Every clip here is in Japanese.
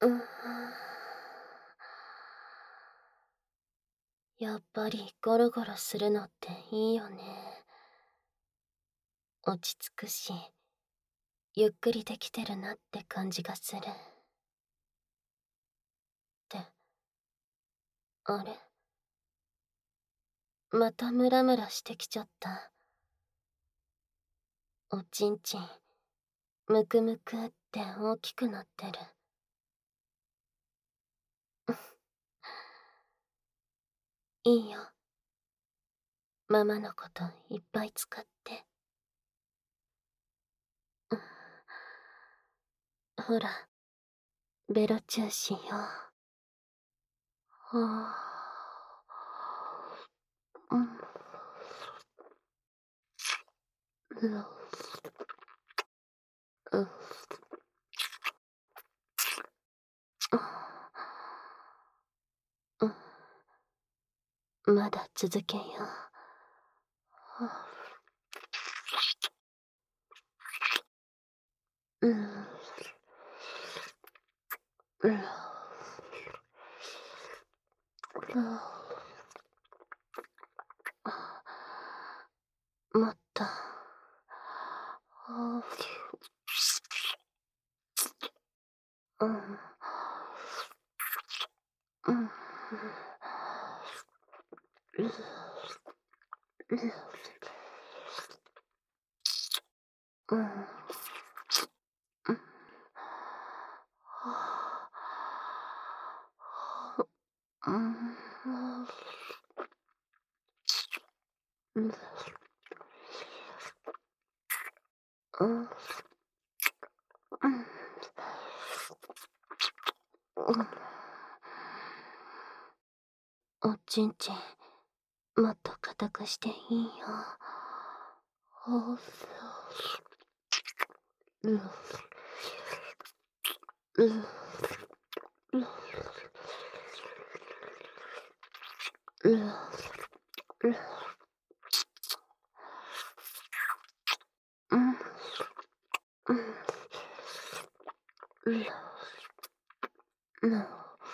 うん。やっぱりゴロゴロするのっていいよね。落ち着くし、ゆっくりできてるなって感じがする。って、あれ、またムラムラしてきちゃった。おちんちん、むくむくって大きくなってる。いいよ。ママのこといっぱい使って。ほら、ベロチューしよう。はあ、うん、うん、うん、うん、まだ続けよう。はあ、うん、うん、もっと。うん、うん、うん、うん、うん、うん、おちんちん、もっと硬くしていいよ。うん、うん、うん、うん、うん、うん、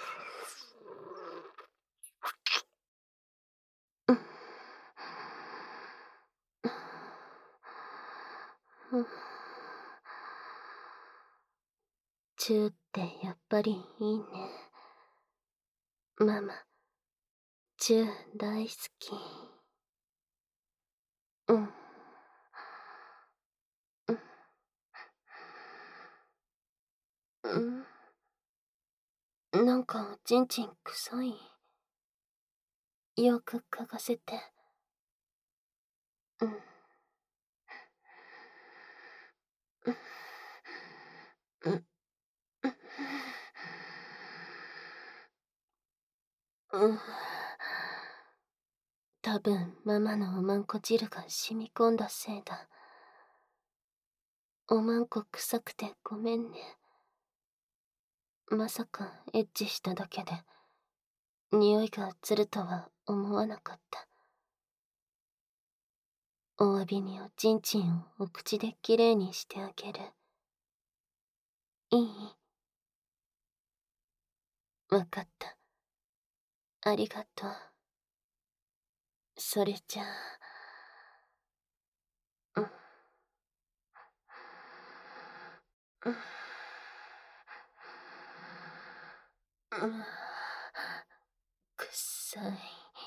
チューってやっぱりいいね。ママ、チュー大好き。うん、うん、なんかおちんちん臭い。よく嗅がせて。うん、うん、うん。多分ママのおまんこ汁が染み込んだせいだ。おまんこ臭くてごめんね。まさかエッチしただけで匂いが移るとは思わなかった。お詫びにおちんちんをお口できれいにしてあげる。いい？わかった。ありがとう。それじゃあ、うん、うん、うん、くっさい。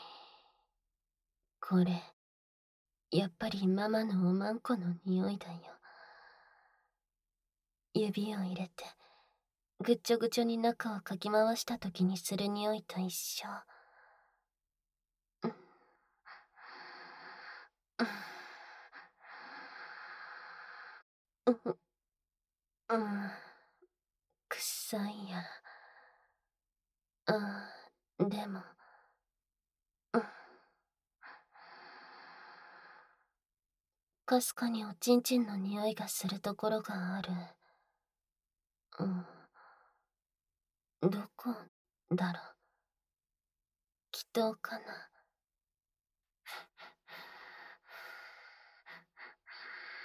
これ、やっぱりママのおまんこの匂いだよ。指を入れて、ぐっちょぐちょに中をかき回した時にする匂いと一緒。うん、うん、うん、くっさいや。ああ、でも、うん、かすかにおちんちんの匂いがするところがある。うん、どこだろう。祈祷かな。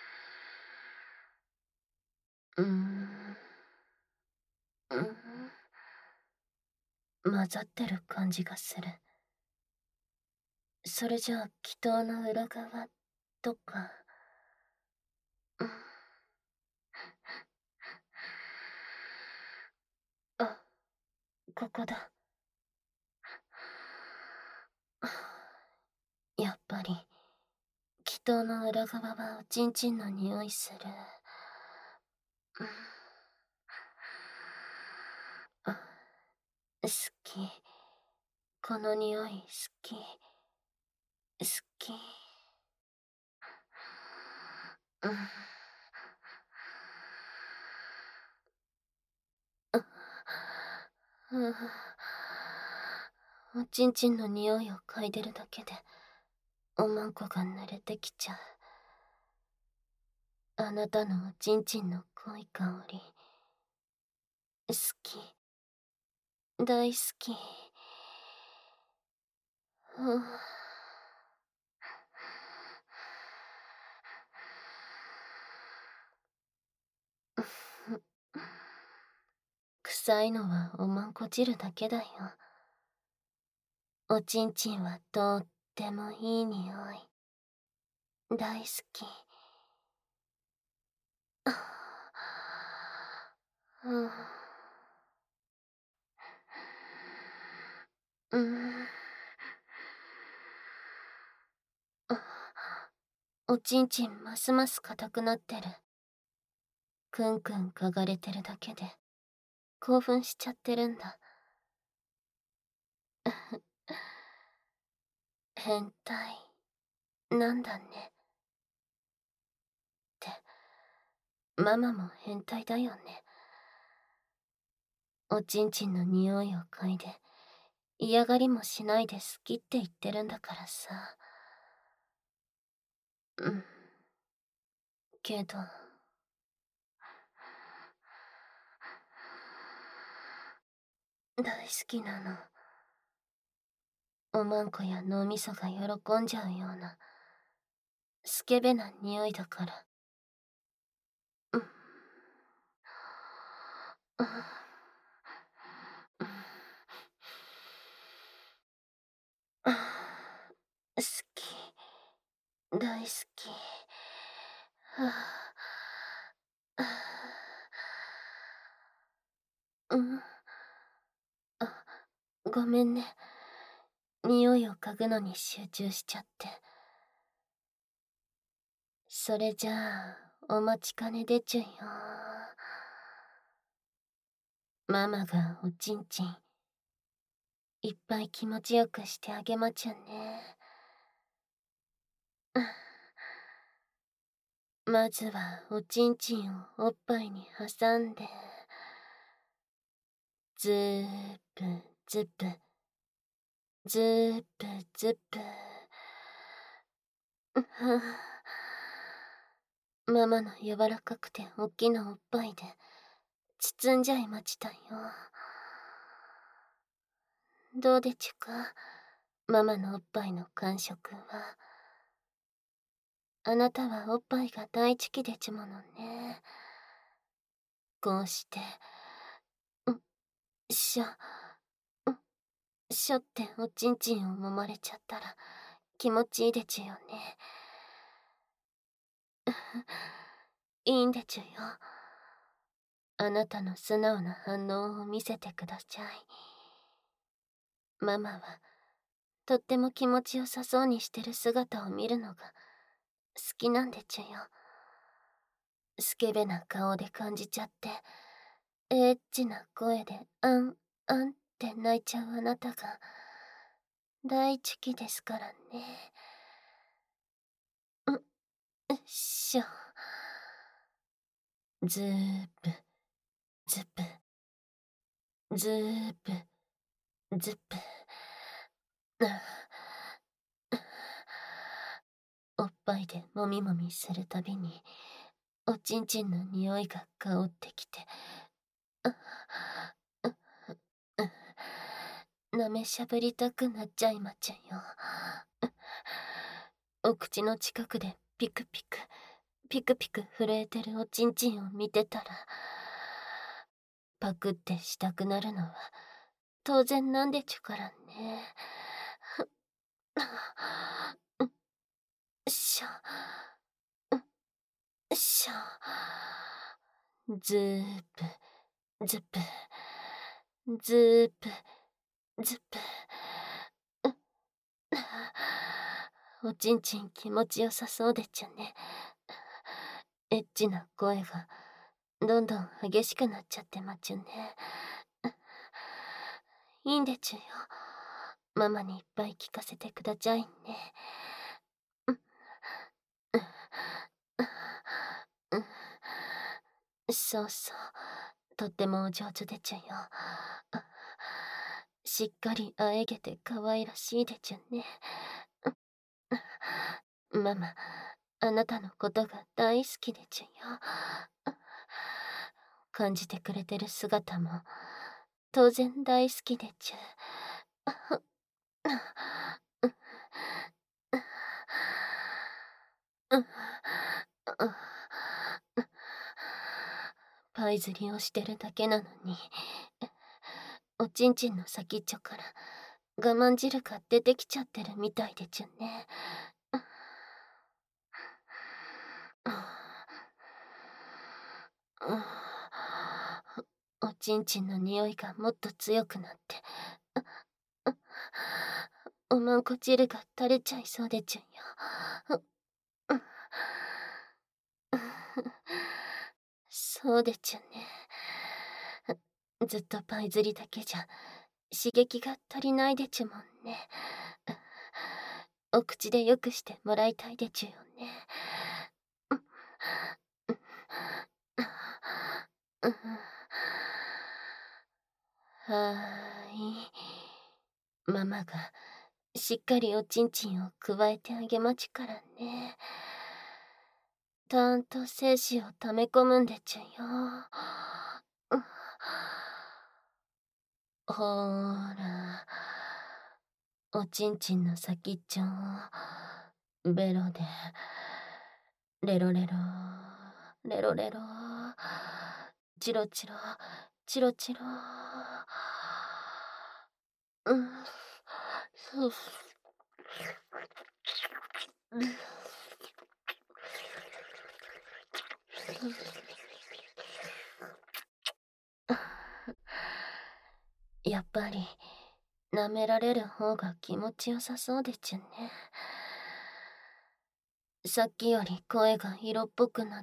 うーん、うん。 混ざってる感じがする。それじゃあ、祈祷の裏側とか。うん。あ、ここだ。やっぱり、祈祷の裏側はおちんちんの匂いする。うん。あ、好き。この匂い好き。好き。うん。うん。おちんちんの匂いを嗅いでるだけで、おまんこが濡れてきちゃう。あなたのおちんちんの濃い香り。好き。大好き。うん。臭いのはおまんこ汁だけだよ。おちんちんはとってもいい匂い。大好き。うん。うん。おちんちんますます硬くなってる。くんくん嗅がれてるだけで興奮しちゃってるんだ。変態なんだね。ってママも変態だよね。おちんちんの匂いを嗅いで嫌がりもしないで好きって言ってるんだからさ。うん。けど大好きなの。おまんこや脳みそが喜んじゃうようなスケベな匂いだから。うん。うん。好き。大好き。はあ、うん。あ、ごめんね。匂いを嗅ぐのに集中しちゃって。それじゃあ、お待ちかねでちゅよ。ママがおちんちん、いっぱい気持ちよくしてあげまちゅね。まずはおちんちんをおっぱいに挟んで、ズープズプ、ズープズプ。ママの柔らかくておっきなおっぱいで包んじゃいましたよ。どうでちゅか、ママのおっぱいの感触は。あなたはおっぱいが大好きでちゅものね。こうして、ん、しょ、ん、しょっておちんちんを揉まれちゃったら気持ちいいでちゅよね。いいんでちゅよ。あなたの素直な反応を見せてください。ママはとっても気持ちよさそうにしてる姿を見るのが好きなんでちゅよ。スケベな顔で感じちゃって、エッチな声であんあんって泣いちゃうあなたが大好きですからね。っしょ。ズープ、ズプ、ズープ、ズプ。おっぱいでもみもみするたびに、おちんちんの匂いが香ってきて、舐めしゃぶりたくなっちゃいまちゃよ。お口の近くでピクピク、ピクピク震えてるおちんちんを見てたら、パクってしたくなるのは当然なんでちゅからね。しょ、しょ。ずーぷ、ずぷ、ずーぷ、ずぷ。おちんちん気持ちよさそうでちゅね。エッチな声がどんどん激しくなっちゃってまちゅね。いいんでちゅよ。ママにいっぱい聞かせてくだちゃいね。そうそう。とってもお上手でちゅよ。しっかりあえげて可愛らしいでちゅね。ママ、あなたのことが大好きでちゅよ。感じてくれてる姿も当然大好きでちゅ。パイ釣りをしてるだけなのに、おちんちんの先っちょから我慢汁が出てきちゃってるみたいでちゅね。おちんちんの匂いがもっと強くなって、おまんこ汁が垂れちゃいそうでちゅよ。そうでちゅね。ずっとパイ釣りだけじゃ刺激が足りないでちゅもんね。お口でよくしてもらいたいでちゅよね。はーい。ママがしっかりおちんちんをくわえてあげまちからね。たーんと精子を溜め込むんでちゅよ。ほーら、おちんちんの先っちょをベロでレロレロレロレロチロチロチロチロ。うん、ふやっぱり舐められる方が気持ちよさそうでちゅね。さっきより声が色っぽくなって。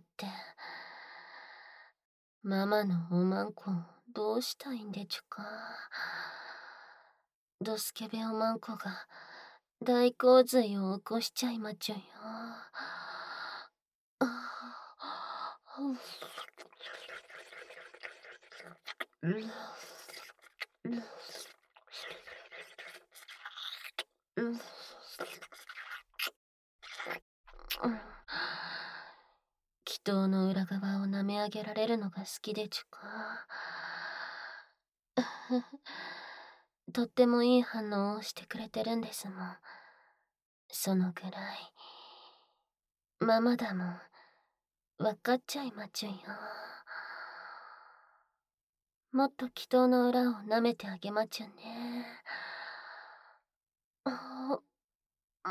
ママのおまんこどうしたいんでちゅか。ドスケベおまんこが大洪水を起こしちゃいまちゅよ。祈祷の裏側を舐め上げられるのが好きでちゅか。とってもいい反応をしてくれてるんですもん。そのぐらいママだもんわかっちゃいまちゅよ。もっと祈祷の裏を舐めてあげまちゅね。あ、うん。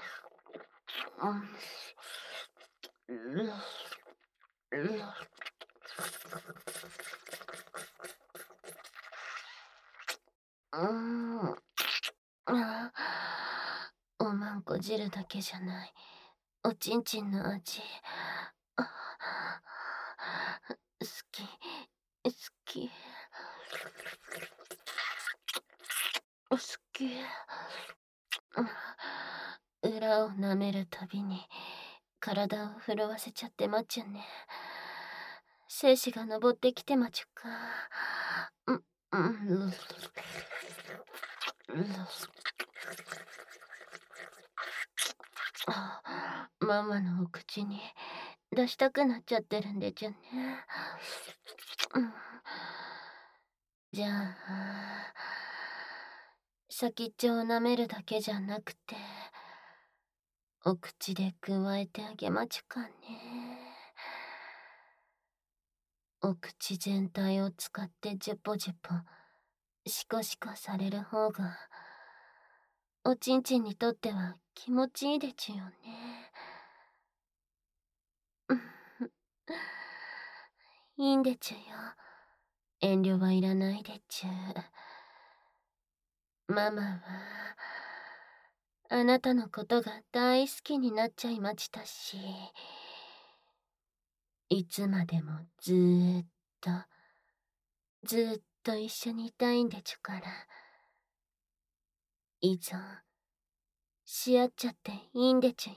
あ、おまんこ汁だけじゃないおちんちんの味、好き好き好き。裏を舐めるたびに体を震わせちゃってまちゅね。精子が登ってきてまちゅか。ママのお口に出したくなっちゃってるんでちゅね。じゃあ、先っちょを舐めるだけじゃなくて、お口でくわえてあげまちゅかね。お口全体を使ってジュポジュポシコシコされる方が、おちんちんにとっては気持ちいいでちゅよね。いいんでちゅよ。遠慮はいらないでちゅ。ママは、あなたのことが大好きになっちゃいましたし、いつまでもと、ずーっと一緒にいたいんでちゅから、依存し合っちゃっていいんでちゅよ。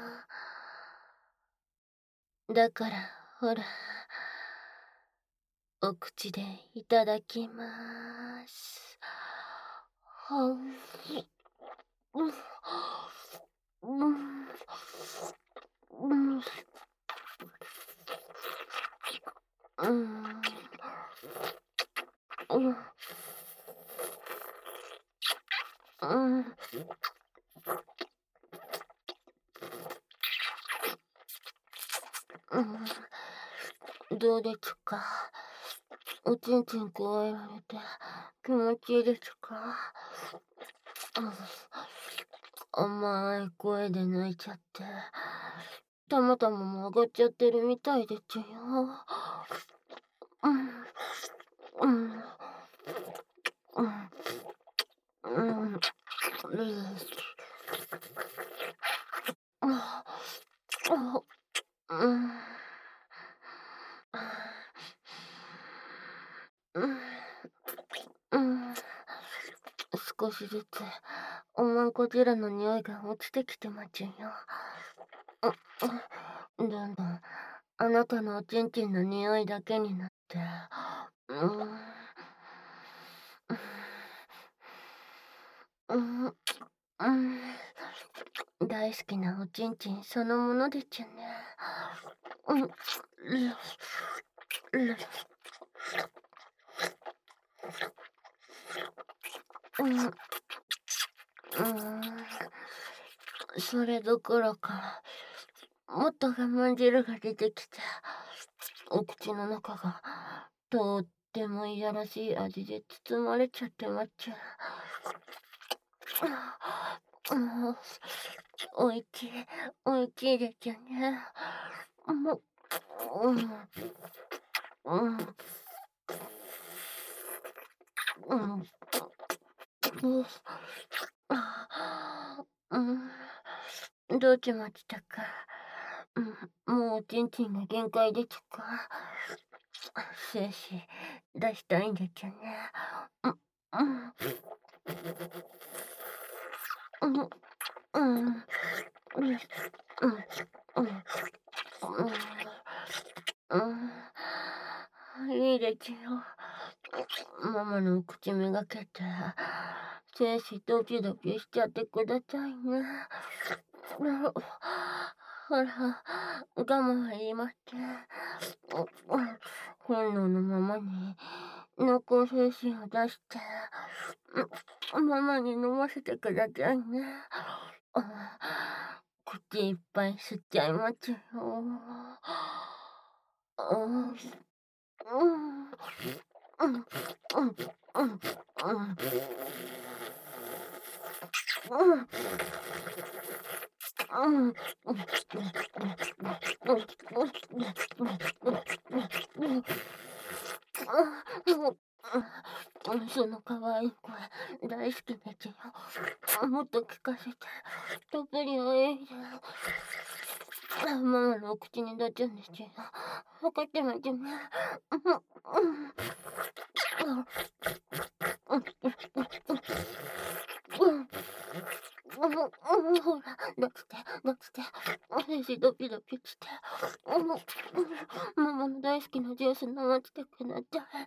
だから、ほら、お口でいただきまーす。はん、うん、うん、うん、うん、うん、うん、どうですか？おちんちんくわえられて気持ちいいですか？うん、甘い声で泣いちゃって、たまたまも上がっちゃってるみたいでちゅよ。うん、うん、うん、うん、うん、あ、あ、うん、うん、うん。少しずつ、おまんこちらの匂いが落ちてきてまちゅよ。どんどん、あなたのおちんちんの匂いだけになって、うん、うん、うん、大好きなおちんちんそのものでちゅね。うん、うん、うんそれどころか、もっと我慢汁が出てきて、お口の中が、とってもいやらしい味で包まれちゃってまっちゃう。おいちい、おいちいでちゅね。もう、うん、うん、うん、うん、どうちましたか？もうおちんちんが限界でちゅか？精子出したいんでちゅね。うん、うん、うん、うん、うん、うん、うん、いいでちゅよ。ママの口めがけて、精子ドキドキしちゃってくださいね。ほら、我慢は言いません。本能のままに濃厚精子を出して、ママに飲ませてくださいね。口いっぱい吸っちゃいますよ。うん、うん、うん、うん、うん、うん、うん、うん、その可愛い声、大好きですよ。もっと聞かせて。たっぷりおいで。ママのお口に出ちゃうんですよ。分かってますよね。ほら、出して。私ドキドキして。ママの大好きなジュース飲ませてください。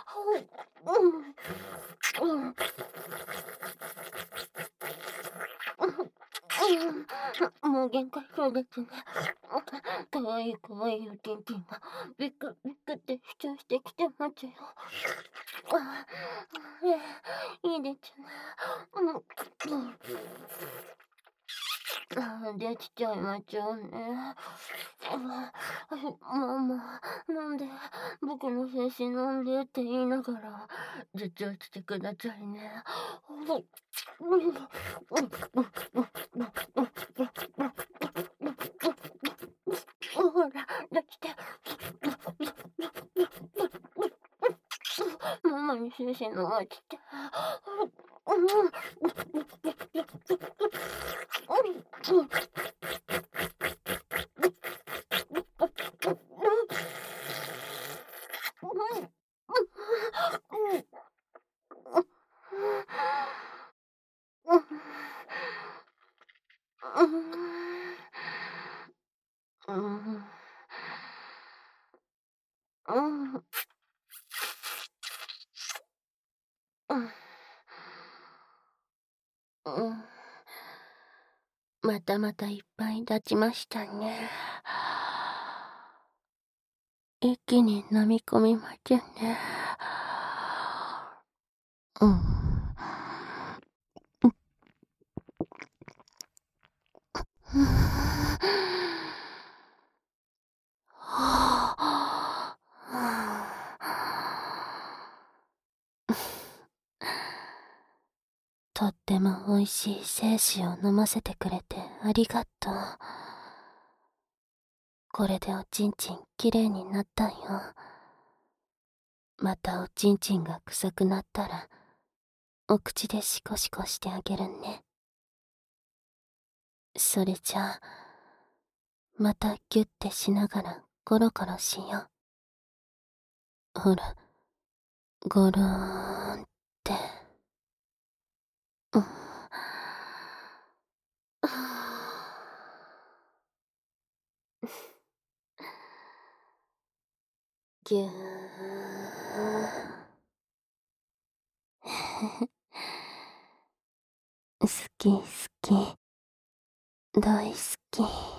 もう限界そうですね。かわいいかわいいおちんちんがビクビクって主張してきてますよ。いいですね。できちゃいまちゅね。 ママ、なんで、僕の精子飲んでって言いながら、絶対してくださいね。ほら、できて。ママに精子飲ませて。またまたいっぱい立ちましたね。一気に飲み込みましたね。うん。とっても美味しい精子を飲ませてくれてありがとう。これでおちんちんきれいになったんよ。またおちんちんが臭くなったら、お口でシコシコしてあげるね。それじゃあ、またギュッてしながらコロコロしよう。ほら、ゴローンって。うん。ぎゅー。好き好き。大好き。